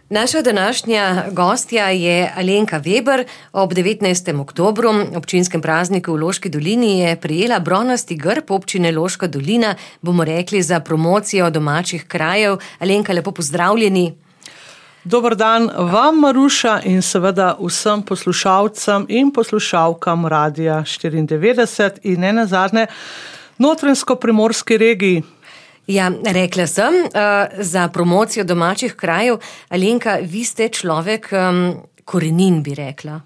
Naša današnja gostja je Alenka Veber. Ob 19. oktobru, občinskem prazniku v Loški dolini, je prejela bronasti grb občine Loška dolina, bomo rekli, za promocijo domačih krajev. Alenka, lepo pozdravljeni. Dober dan vam, Maruša, in seveda vsem poslušalcem in poslušalkam Radia 94 in ne nazadnje Notranjsko-primorski regiji. Ja, rekla sem, za promocijo domačih krajev. Alenka, vi ste človek korenin, bi rekla.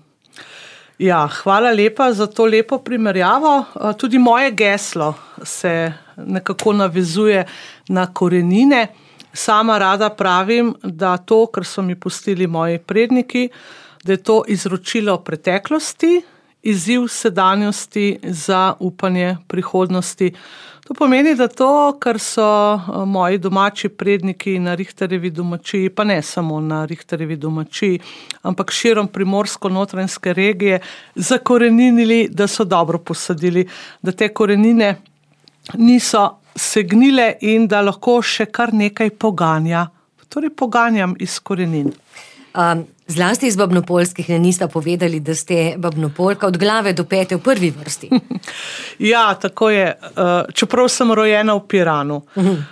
Ja, hvala lepa za to lepo primerjavo. Tudi moje geslo se nekako navezuje na korenine. Sama rada pravim, da to, kar so mi pustili moji predniki, da je to izročilo preteklosti, izziv sedanjosti za upanje prihodnosti. To pomeni, da to, kar so moji domači predniki na Richterjevi domačiji, pa ne samo na Richterjevi domačiji, ampak širom primorsko-notranjske regije, zakoreninili, da so dobro posadili, da te korenine niso segnile in da lahko še kar nekaj poganja. Torej poganjam iz korenin. Zlasti iz Babnopoljskih ne nista povedali, da ste Babnopolka od glave do pete v prvi vrsti. Ja, tako je. Čeprav sem rojena v Piranu.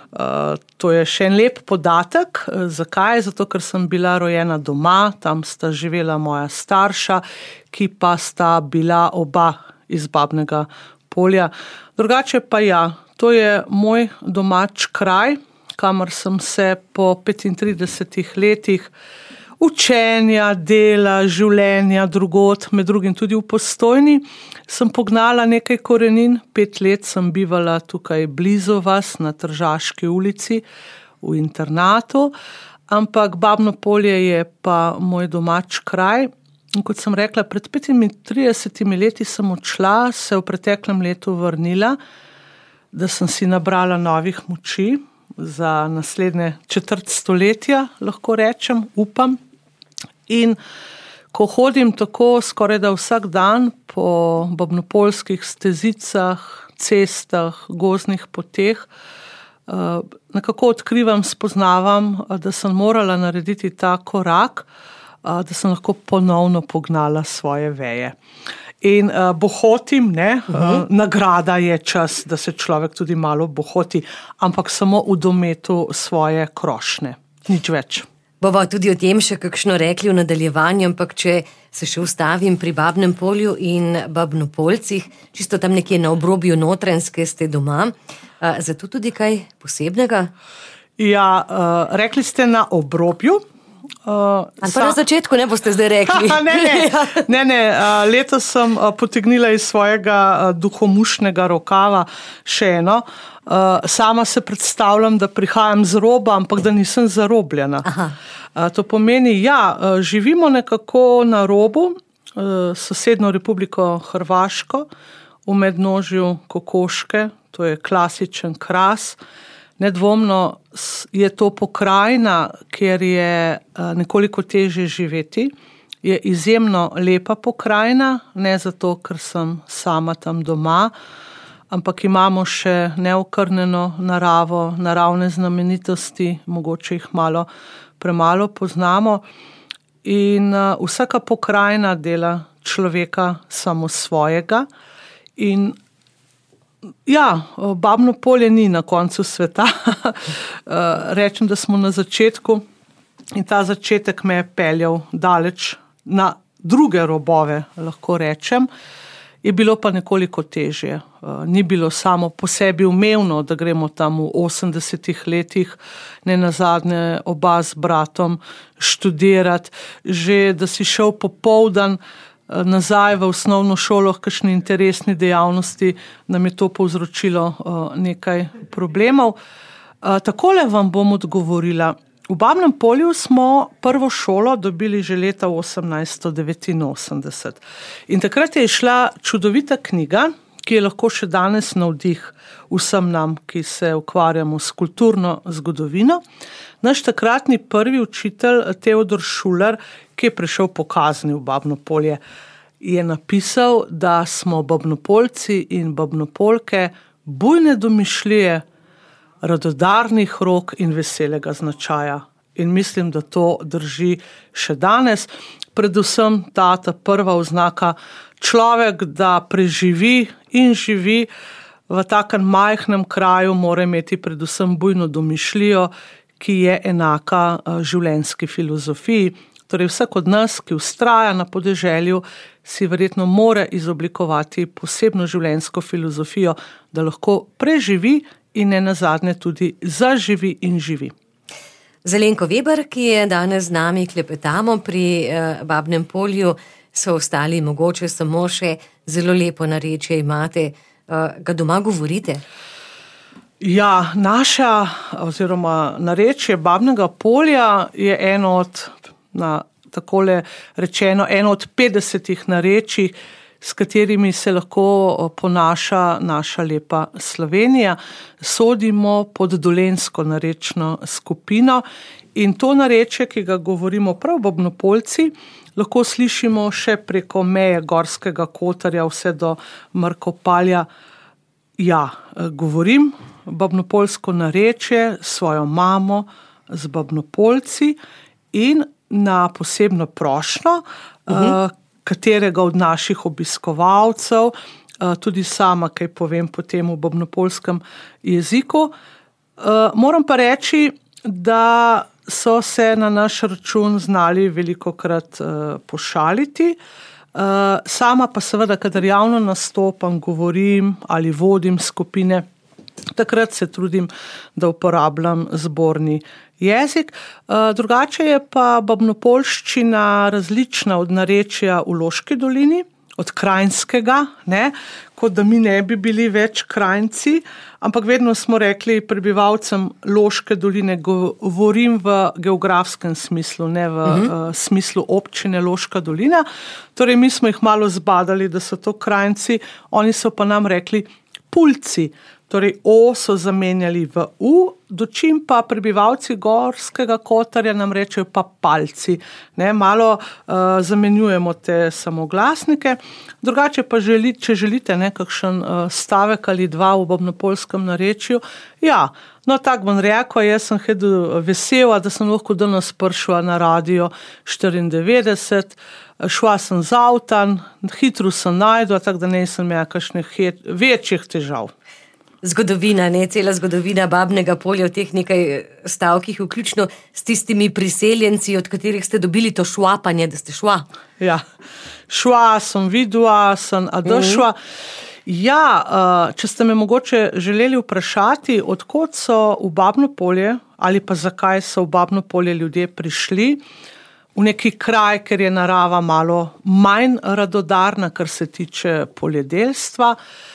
To je še en lep podatek. Zakaj? Zato, ker sem bila rojena doma, tam sta živela moja starša, ki pa sta bila oba iz Babnega Polja. Drugače pa ja, to je moj domač kraj, kamor sem se po 35 letih učenja, dela, življenja drugod, med drugim tudi v Postojni, sem pognala nekaj korenin. 5 let sem bivala tukaj blizu vas, na Tržaški ulici, v internatu, ampak Babno Polje je pa moj domač kraj. In kot sem rekla, pred 35 leti sem odšla, se v preteklem letu vrnila, da sem si nabrala novih moči za naslednje četrt stoletja, lahko rečem, upam. In ko hodim tako skoraj da vsak dan po babnopoljskih stezicah, cestah, gozdnih poteh, nekako odkrivam, spoznavam, da sem morala narediti ta korak, da sem lahko ponovno pognala svoje veje. In bohotim, nagrada je čas, da se človek tudi malo bohoti, ampak samo v dometu svoje krošnje, nič več. Bova tudi o tem še kakšno rekli v nadaljevanju, ampak če se še ustavim pri Babnem Polju in Babnopoljcih, čisto tam nekje na obrobju Notranjske ste doma, zato tudi kaj posebnega? Ja, rekli ste na obrobju. Ali pa na začetku ne boste zdaj rekli? Ne, letos sem potegnila iz svojega duhomušnega rokava še eno. Sama se predstavljam, da prihajam z roba, ampak da nisem zarobljena. To pomeni, živimo nekako na robu, sosednjo Republiko Hrvaško, v mednožju Kokoške, to je klasičen Kras. Nedvomno je to pokrajina, kjer je nekoliko težje živeti. Je izjemno lepa pokrajina, ne zato, ker sem sama tam doma, ampak imamo še neokrnjeno naravo, naravne znamenitosti, mogoče jih malo premalo poznamo. In vsaka pokrajina dela človeka samo svojega. In Babno Polje ni na koncu sveta. Rečem, da smo na začetku in ta začetek me je peljal daleč na druge robove, lahko rečem. Je bilo pa nekoliko težje. Ni bilo samo po sebi umevno, da gremo tam v 80 letih, ne nazadnje oba z bratom študirati, že da si šel popoldan nazaj v osnovno šolo, kakšni interesni dejavnosti, nam je to povzročilo nekaj problemov. Takole vam bom odgovorila. V Babnem Polju smo prvo šolo dobili že leta 1889. In takrat je išla čudovita knjiga, ki je lahko še danes navdih vsem nam, ki se ukvarjamo s kulturno zgodovino. Naš takratni prvi učitelj Teodor Šuler, ki je prišel po kazni v Babno Polje, je napisal, da smo Babnopoljci in Babnopolke bujne domišljije, radodarnih rok in veselega značaja. in mislim, da to drži še danes. Predvsem ta prva oznaka človek, da preživi in živi v takem majhnem kraju, mora imeti predvsem bujno domišljijo, ki je enaka življenjski filozofiji. Torej vsak od nas, ki vztraja na podeželju, si verjetno mora izoblikovati posebno življenjsko filozofijo, da lahko preživi in nenazadnje tudi zaživi in živi. Z Alenko Veber, ki je danes z nami, klepetamo pri Babnem Polju, so ostali mogoče samo še zelo lepo narečje imate. Ga doma govorite? Ja, naša oziroma narečje Babnega Polja je eno od, takole rečeno, eno od 50 narečij, s katerimi se lahko ponaša naša lepa Slovenija. Sodimo pod dolenjsko narečno skupino in to narečje, ki ga govorimo prav Babnopoljci, lahko slišimo še preko meje Gorskega Kotarja vse do Mrkopalja. Ja, govorim babnopoljsko narečje s svojo mamo, z Babnopoljci in na posebno prošnjo, katerega od naših obiskovalcev, tudi sama kaj povem potem v babnopoljskem jeziku. Moram pa reči, da so se na naš račun znali velikokrat pošaliti. Sama pa seveda, kadar javno nastopam, govorim ali vodim skupine, takrat se trudim, da uporabljam zborni jezik. Drugače je pa babnopoljščina različna od narečja v Loški dolini, od krajinskega, ne, kot da mi ne bi bili več krajinci, ampak vedno smo rekli prebivalcem Loške doline, govorim v geografskem smislu, ne v smislu občine Loška dolina. Torej mi smo jih malo zbadali, da so to krajinci, oni so pa nam rekli Puljci. Torej O so zamenjali v U, dočim pa prebivalci Gorskega Kotarja nam rečejo pa palci. Ne, malo zamenjujemo te samoglasnike. Drugače pa če želite kakšen stavek ali dva v babnopoljskem narečju, ja, no tak bom rekel, jaz sem vesela, da sem lahko danes prišla na radio 94, šla sem z avtom, hitro sem najdla, tako da nisem imela kakšnih večjih težav. Zgodovina, ne, cela zgodovina Babnega Polja v teh nekaj stavkih, vključno s tistimi priseljenci, od katerih ste dobili to švapanje, da ste šla. Ja, šla, sem videla, sem adšla. Ja, če ste me mogoče želeli vprašati, odkot so v Babno Polje ali pa zakaj so v Babno Polje ljudje prišli, v neki kraj, ker je narava malo manj radodarna, kar se tiče poljedelstva.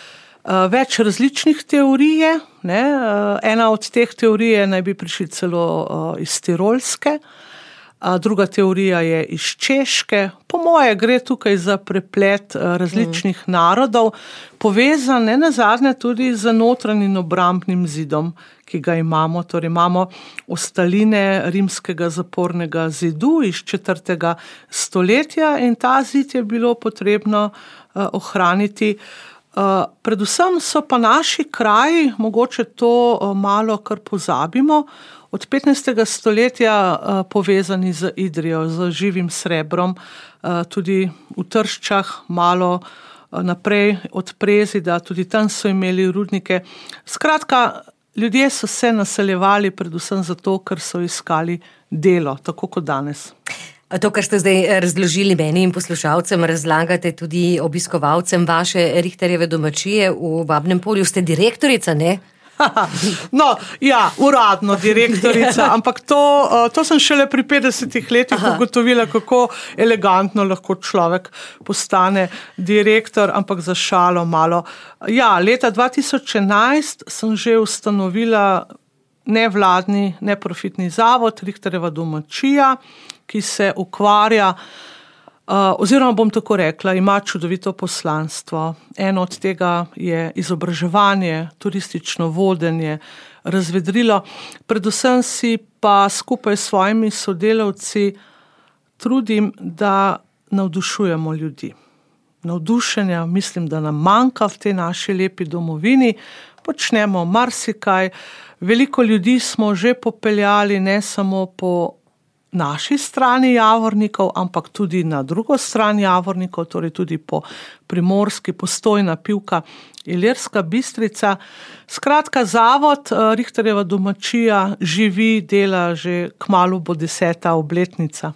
Več različnih teorij je, ne? Ena od teh teorij naj bi prišli celo iz Tirolske, druga teorija je iz Češke. Po moje gre tukaj za preplet različnih narodov, povezan nenazadnje tudi z notranjim obrambnim zidom, ki ga imamo. Torej imamo ostaline rimskega zapornega zidu iz 4. stoletja in ta zid je bilo potrebno ohraniti. Predvsem so pa naši kraji, mogoče to malo kar pozabimo, od 15. stoletja povezani z Idrijo, z živim srebrom, tudi v Trščah, malo naprej od Prezida, tudi tam so imeli rudnike. Skratka, ljudje so se naseljevali predvsem zato, ker so iskali delo, tako kot danes. To, kar ste zdaj razložili meni in poslušalcem, razlagate tudi obiskovalcem vaše Richterjeve domačije v Babnem Polju. Ste direktorica, ne? No, ja, uradno direktorica, ampak to sem šele pri 50 letih ugotovila, kako elegantno lahko človek postane direktor, ampak za šalo malo. Ja, leta 2011 sem že ustanovila nevladni, neprofitni zavod Richterjeva domačija, ki se ukvarja, oziroma bom tako rekla, ima čudovito poslanstvo. Eno od tega je izobraževanje, turistično vodenje, razvedrilo. Predvsem si pa skupaj s svojimi sodelavci trudim, da navdušujemo ljudi. Navdušenja mislim, da nam manjka v tej naši lepi domovini. počnemo marsikaj. Veliko ljudi smo že popeljali ne samo po naši strani Javornikov, ampak tudi na drugo stran Javornikov, torej tudi po Primorski, Postojna, Pivka, Ilirska Bistrica. Skratka, zavod Richterjeva domačija živi, dela, že kmalu bo 10. obletnica.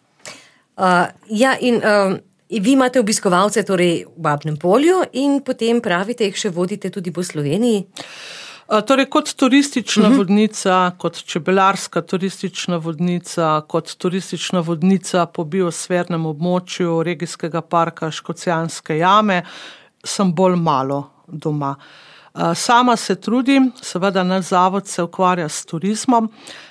Vi imate obiskovalce torej v Babnem Polju in potem pravite, jih še vodite tudi po Sloveniji? Torej, kot turistična vodnica, kot čebelarska turistična vodnica, kot turistična vodnica po biosfernem območju regijskega parka Škocjanske jame, sem bolj malo doma. Sama se trudim, seveda naš zavod se ukvarja s turizmom,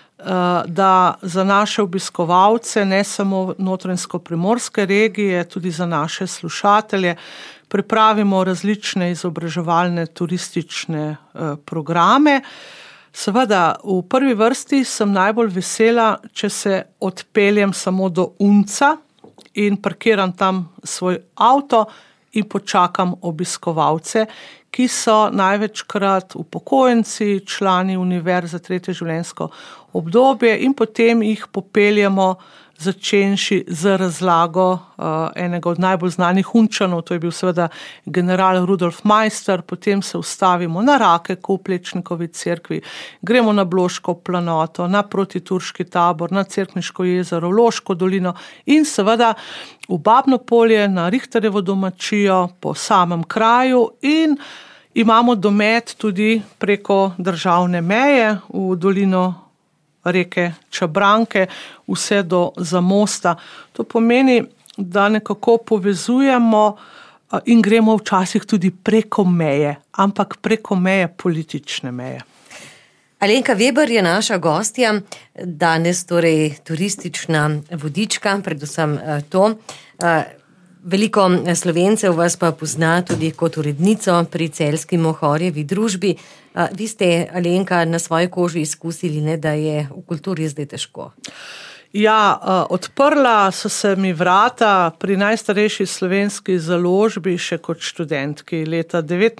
da za naše obiskovalce, ne samo notranjsko-primorske regije, tudi za naše slušatelje, pripravimo različne izobraževalne turistične programe. Seveda, v prvi vrsti sem najbolj vesela, če se odpeljem samo do Unca in parkiram tam svoj avto in počakam obiskovalce, ki so največkrat upokojenci, člani univerze 3. življenjsko obdobje in potem jih popeljemo začenši z razlago enega od najbolj znanih Unčanov, to je bil seveda general Rudolf Meister, potem se ustavimo na Rakeku v Plečnikovi cerkvi, gremo na Bloško planoto, na protiturški tabor, na Cerkniško jezero, Loško dolino in seveda v Babno Polje, na Richterjevo domačijo, po samem kraju in imamo domet tudi preko državne meje v dolino reke Čabranke, vse do Zamosta. To pomeni, da nekako povezujemo in gremo včasih tudi preko meje, ampak preko meje, politične meje. Alenka Veber je naša gostja, danes torej turistična vodička, predvsem to. Veliko Slovencev vas pa pozna tudi kot urednico pri Celjski Mohorjevi družbi. Vi ste, Alenka, na svoji koži izkusili, ne, da je v kulturi zdaj težko. Ja, odprla so se mi vrata pri najstarejši slovenski založbi še kot študentki leta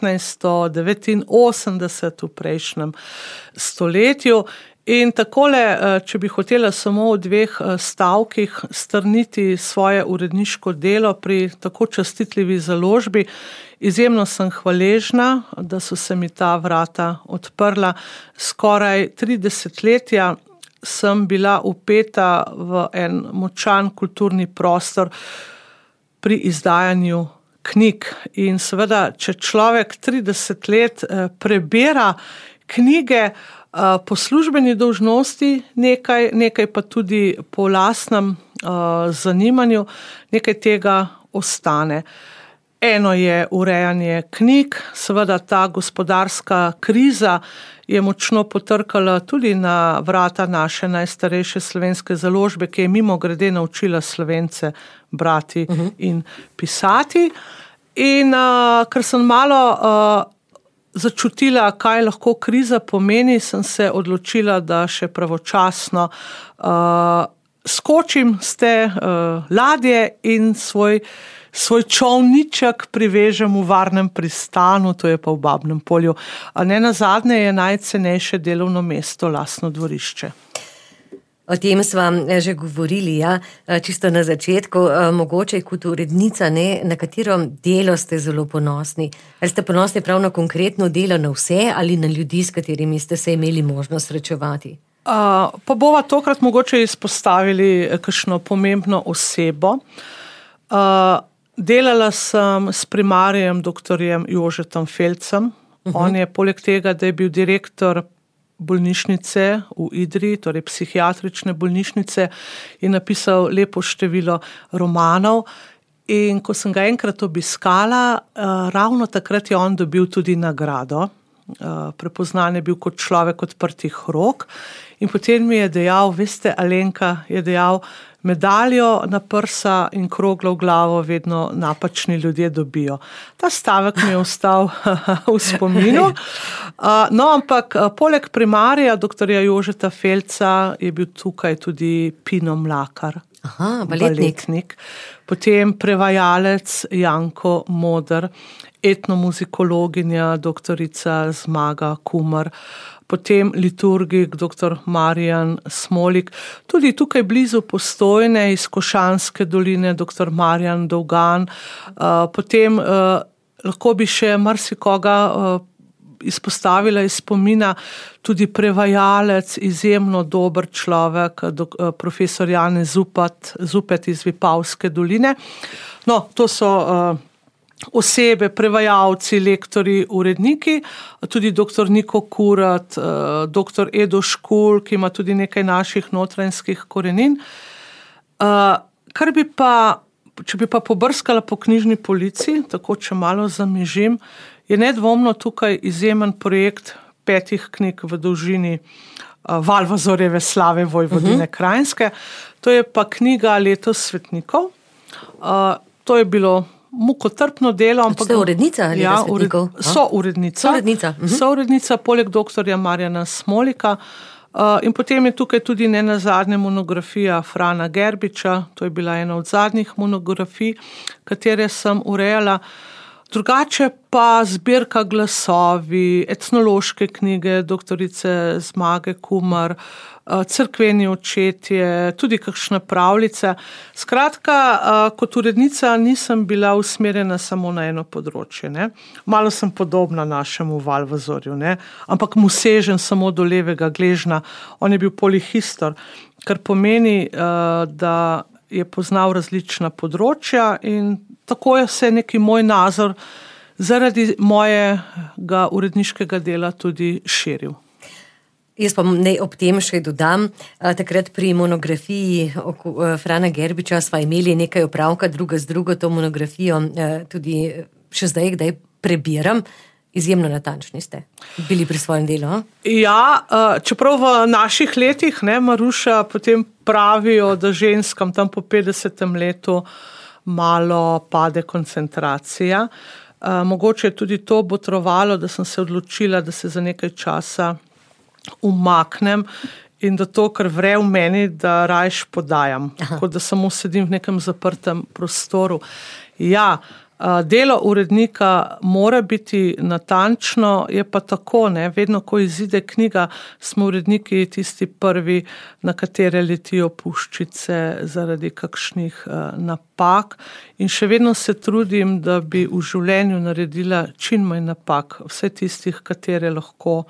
1989 v prejšnjem stoletju. In takole, če bi hotela samo v 2 stavkih strniti svoje uredniško delo pri tako častitljivi založbi, izjemno sem hvaležna, da so se mi ta vrata odprla. Skoraj 3 desetletja sem bila vpeta v en močan kulturni prostor pri izdajanju knjig. In seveda, če človek 30 let prebira knjige, po službeni dolžnosti nekaj pa tudi po lastnem zanimanju, nekaj tega ostane. Eno je urejanje knjig, seveda ta gospodarska kriza je močno potrkala tudi na vrata naše najstarejše slovenske založbe, ki je mimogrede naučila Slovence brati in pisati. In ker sem malo začutila, kaj lahko kriza pomeni, sem se odločila, da še pravočasno skočim z te ladje in svoj čolniček privežem v varnem pristanu, to je pa v Babnem Polju. A ne nazadnje je najcenejše delovno mesto lastno dvorišče. O tem sva že govorili, ja, čisto na začetku, mogoče kot urednica, ne, na katero delo ste zelo ponosni? Ali ste ponosni prav na konkretno delo, na vse ali na ljudi, s katerimi ste se imeli možnost srečevati? Pa bova tokrat mogoče izpostavili kakšno pomembno osebo. Delala sem s primarjem doktorjem Jožetom Felcem. On je poleg tega, da je bil direktor bolnišnice v Idriji, torej psihiatrične bolnišnice, je napisal lepo število romanov. In ko sem ga enkrat obiskala, ravno takrat je on dobil tudi nagrado. Prepoznan je bil kot človek odprtih rok. In potem mi je dejal, veste, Alenka, je dejal, medaljo na prsa in kroglo v glavo vedno napačni ljudje dobijo. Ta stavek mi je ostal v spominu. No, ampak poleg primarja doktorja Jožeta Felca je bil tukaj tudi Pino Mlakar. Aha, baletnik. Potem prevajalec Janko Moder etnomuzikologinja doktorica Zmaga Kumar, potem liturgik dr. Marjan Smolik, tudi tukaj blizu Postojne iz Košanske doline dr. Marjan Dolgan, potem lahko bi še marsikoga izpostavila iz spomina, tudi prevajalec, izjemno dober človek, profesor Janez Zupet iz Vipavske doline. No, to so osebe, prevajalci, lektori, uredniki, tudi dr. Niko Kurat, dr. Edo Škul, ki ima tudi nekaj naših notranjskih korenin. Če bi pa pobrskala po knjižni polici, tako če malo zamižim, je nedvomno tukaj izjemen projekt 5 knjig v dolžini Valvazorjeve slave Vojvodine Krajinske. To je pa knjiga Letos svetnikov. To je bilo mukotrpno delo. Ste urednica Letos svetnikov? Sourednica, poleg doktorja Marjana Smolika. In potem je tukaj tudi nenazadnje monografija Frana Gerbiča, to je bila ena od zadnjih monografij, katere sem urejala. Drugače pa zbirka Glasovi, etnološke knjige doktorice Zmage Kumar, Cerkveni očetje, tudi kakšna pravljica. Skratka, kot urednica nisem bila usmerjena samo na eno področje. Ne? Malo sem podobna našemu Valvazorju, ne? Ampak mu sežem samo do levega gležna. On je bil polihistor, kar pomeni, da je poznal različna področja in tako je se neki moj nazor zaradi mojega uredniškega dela tudi širil. Jaz pa naj ob tem še dodam, takrat pri monografiji Frana Gerbiča sva imeli nekaj opravka druga z drugo, to monografijo tudi še zdaj, kdaj prebiram. Izjemno natančni ste bili pri svojem delu. Ja, čeprav v naših letih, ne, Maruša, potem pravijo, da ženskam tam po 50. letu malo pade koncentracija. Mogoče je tudi to botrovalo, da sem se odločila, da se za nekaj časa umaknem in da to, kar vre v meni, da rajš podajam. Kot da samo sedim v nekem zaprtem prostoru. Ja, delo urednika mora biti natančno, je pa tako, ne, vedno, ko izide knjiga, smo uredniki tisti prvi, na katere letijo puščice zaradi kakšnih napak in še vedno se trudim, da bi v življenju naredila čim manj napak, vse tistih, katere lahko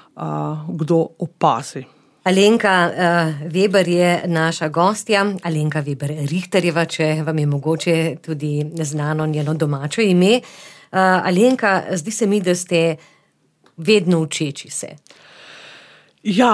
kdo opazi. Alenka Veber je naša gostja, Alenka Veber Richterjeva, če vam je mogoče tudi znano njeno domače ime. Alenka, zdi se mi, da ste vedno učeči se. Ja,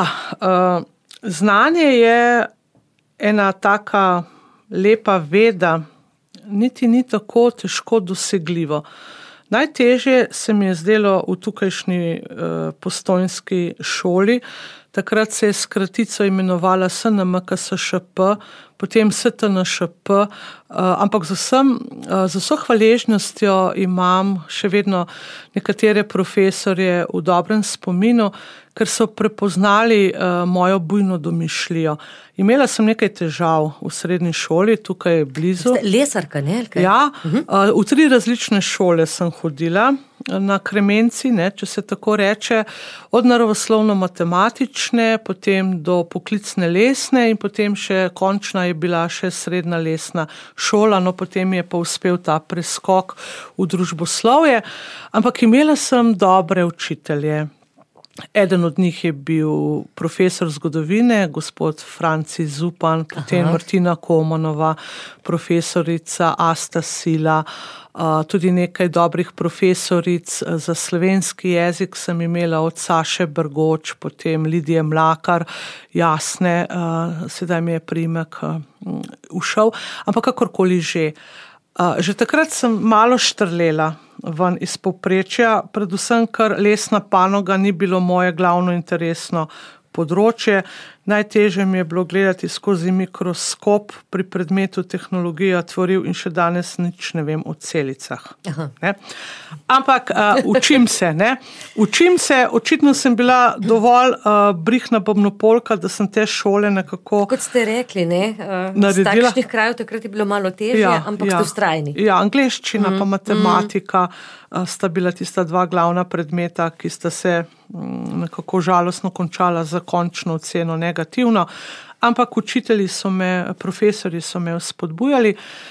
znanje je ena taka lepa veda, niti ni tako težko dosegljivo. Najtežje se mi je zdelo v tukajšnji postojnski šoli. Takrat se je s kratico imenovala SNMKSŠP, potem STNŠP, ampak z vso hvaležnostjo imam še vedno nekatere profesorje v dobrem spominu, ker so prepoznali mojo bujno domišljijo. Imela sem nekaj težav v srednji šoli, tukaj blizu. Ste lesarka, ne? Ja, v 3 različne šole sem hodila, na kremenci, ne, če se tako reče, od naravoslovno-matematične, potem do poklicne lesne in potem še končna je bila še srednja lesna šola, no potem je pa uspel ta preskok v družboslovje, ampak imela sem dobre učitelje. Eden od njih je bil profesor zgodovine, gospod Franci Zupan, potem Martina Komanova, profesorica Asta Sila, tudi nekaj dobrih profesoric za slovenski jezik sem imela od Saše Brgoč, potem Lidije Mlakar, Jasne, sedaj mi je priimek ušel, ampak kakorkoli že. Že takrat sem malo štrlela ven iz povprečja, predvsem, ker lesna panoga ni bilo moje glavno interesno področje. Najtežje mi je bilo gledati skozi mikroskop pri predmetu tehnologija tvoriv in še danes nič ne vem o celicah. Ne? Ampak učim se. Učim se, očitno sem bila dovolj brihna bobnopolka, da sem te šole nekako kot ste rekli, z takšnih krajev takrat je bilo malo težje, ampak ste vztrajni. Ja, angleščina pa matematika sta bila tista dva glavna predmeta, ki sta se nekako žalostno končala za končno oceno negativno, ampak učitelji profesori so me spodbujali.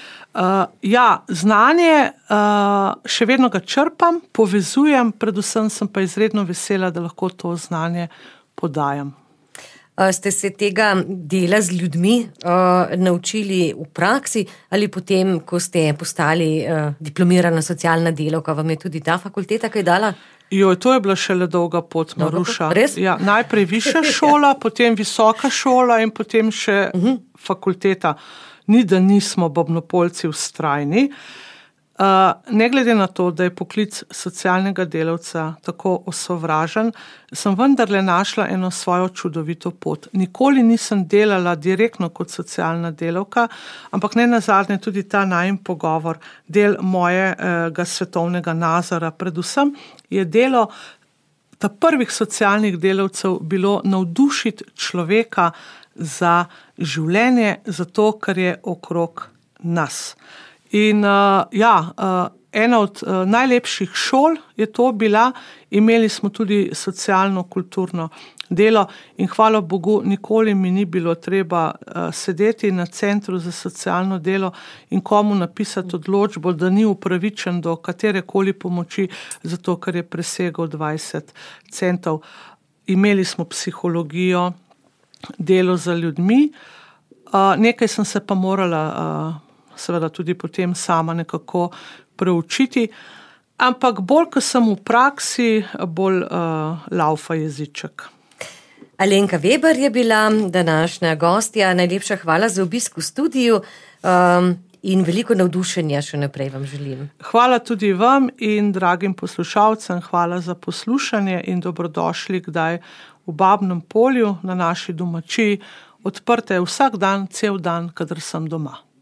Znanje, še vedno ga črpam, povezujem, predvsem sem pa izredno vesela, da lahko to znanje podajam. Ste se tega dela z ljudmi naučili v praksi ali potem, ko ste postali diplomirana socialna delavka, vam je tudi ta fakulteta kaj dala? To je bila šele dolga pot, Maruša. Res? Ja, najprej višja šola, potem visoka šola in potem še fakulteta. Ni, da nismo bobnopolci vztrajni. Ne glede na to, da je poklic socialnega delavca tako osovražen, sem vendarle našla eno svojo čudovito pot. Nikoli nisem delala direktno kot socialna delavka, ampak ne nazadnje tudi ta najin pogovor, del mojega svetovnega nazora. Predvsem je delo ta prvih socialnih delavcev bilo navdušiti človeka za življenje, zato ker je okrog nas. In ena od najlepših šol je to bila, imeli smo tudi socialno-kulturno delo in hvala Bogu, nikoli mi ni bilo treba sedeti na centru za socialno delo in komu napisati odločbo, da ni upravičen do katerekoli pomoči, zato ker je presegal 20 centov. Imeli smo psihologijo, delo za ljudmi, nekaj sem se pa morala seveda tudi potem sama nekako preučiti, ampak bolj, ko sem v praksi, bolj laufa jeziček. Alenka Veber je bila današnja gostja. Najlepša hvala za obisk v studiu in veliko navdušenja še naprej vam želim. Hvala tudi vam in dragim poslušalcem, hvala za poslušanje in dobrodošli kdaj v Babnem Polju na naši domačiji. Odprta je vsak dan, cel dan, kadar sem doma.